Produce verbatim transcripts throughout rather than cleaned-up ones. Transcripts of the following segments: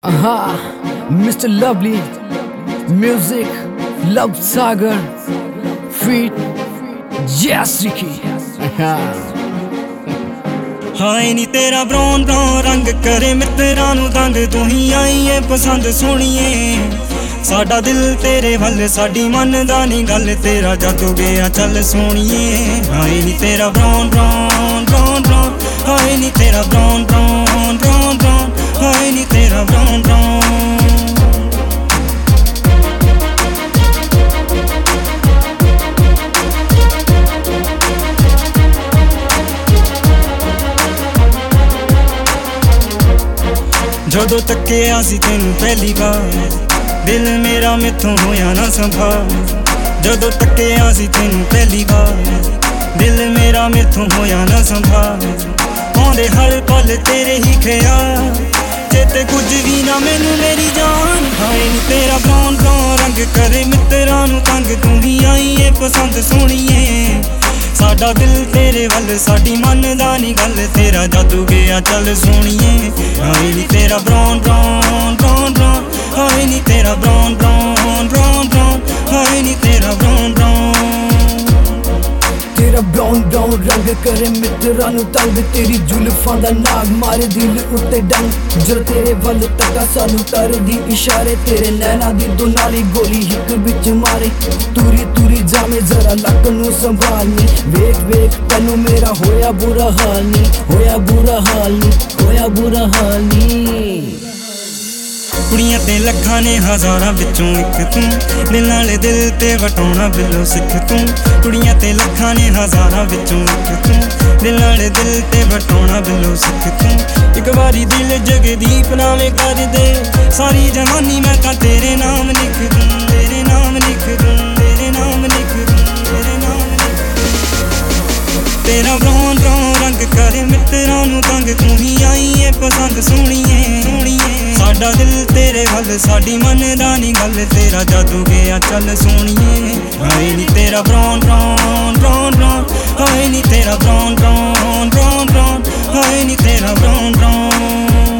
Aha, Mister Lovely, music, Love Sagar, feat, Jessica. हाय नी तेरा brown brown रंग करे मित्तरां नूं दंग तू ही आई है पसंद सोहणीए साडा दिल तेरे वल साडी मनदा नी गल तेरा जादू गया चल सोहणीए हाय नी तेरा ब्राउन ब्राउन ब्राउन ब्राउन हाय नी तेरा ब्राउन ब्राउन ब्राउन ब्राउन हाय नी तेरा ब्राउन ब्राउन जदों तक्किया सी तैनू पहली बार दिल मेरा मैथों होया ना संभाल जदों तक्किया सी तैनू पहली बार दिल मेरा मैथों होया ना संभाल आउंदे हर पल तेरे ही ख्याल चेते कुछ भी ना मैनू मेरी जान हाय नी तेरा ब्राउन ब्राउन रंग करे मित्तरां नूं तंग तू ही आई है पसंद सोहणीए साडा दिल तेरे वल साडी मनदा नी गल तेरा जादू गया चल सोहणीए हाय नी तेरा ब्राउन ब्राउन ब्राउन ब्राउन हाय नी तेरा ब्राउन ब्राउन ब्राउन ब्राउन हाय नी तेरा ब्राउन ब्राउन तेरा ब्राउन ब्राउन रंग करे मित्तरां नूं तंग तेरी जुल्फां दा नाग मारे दिल उत्ते डंग जो तेरे वल तक्का सानू करदी इशारे तेरे नैना दी दुनाली गोली हिक विच मारे तुरी तुरी जामे जरा लक नूं संभालनी वेख वेख तैनू मेरा होया बुरा हाल नी होया बुरा हाल नी होया बुरा हाल नी कुड़ियां ते लखां ने हज़ारां विचों इक तू दिल नाले दिल ते वटाउणा बिलो सिख तू कुड़ियां ते लखां ने हज़ारां विचों इक तू दिल नाले दिल ते वटाउणा बिलो सिख तू इक वारी दिल जगदीप नामे कर दे सारी जवानी मैं तां तेरे नाम लिख दूं तेरे नाम लिख दूं तेरे नाम लिख दूं तेरे नाम तेरा ब्राउन ब्राउन रंग करे मित्तरां नूं तंग तू ही आई है पसंद सोहणीए सोहणीए साडा दिल तेरे वल साडी मनदा नी गल तेरा जादू गया चल सोहणीए हाय नी तेरा ब्राउन ब्राउन ब्राउन ब्राउन हाय नी तेरा ब्राउन ब्राउन ब्राउन ब्राउन हाय नी तेरा ब्राउन ब्राउन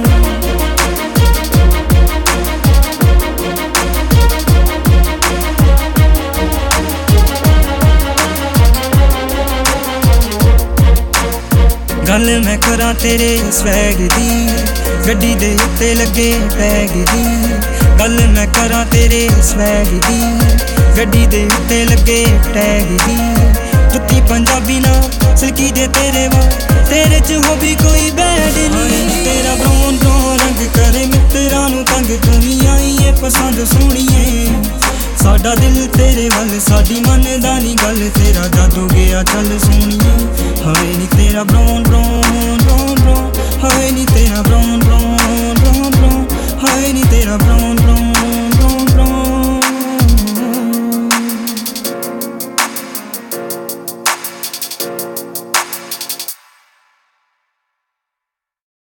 गल मैं करा तेरे स्वैग दी गड्डी दे उत्ते लगे टैग दी गल मैं करा तेरे स्वैग दी गड्डी दे उत्ते लगे टैग दी जुत्ती पंजाबी ना सिल्की दे तेरे वा तेरे च हो भी कोई बैड नहीं तेरा ब्राउन ब्राउन रंग करे मित्तरां नूं तंग तू ही आई है पसंद सोहणीए साडा दिल तेरे वल साडी मनदा नी गल तेरा जादू गया चल सोहणीए हाय नी तेरा ब्राउन ब्राउन ब्राउन ब्राउन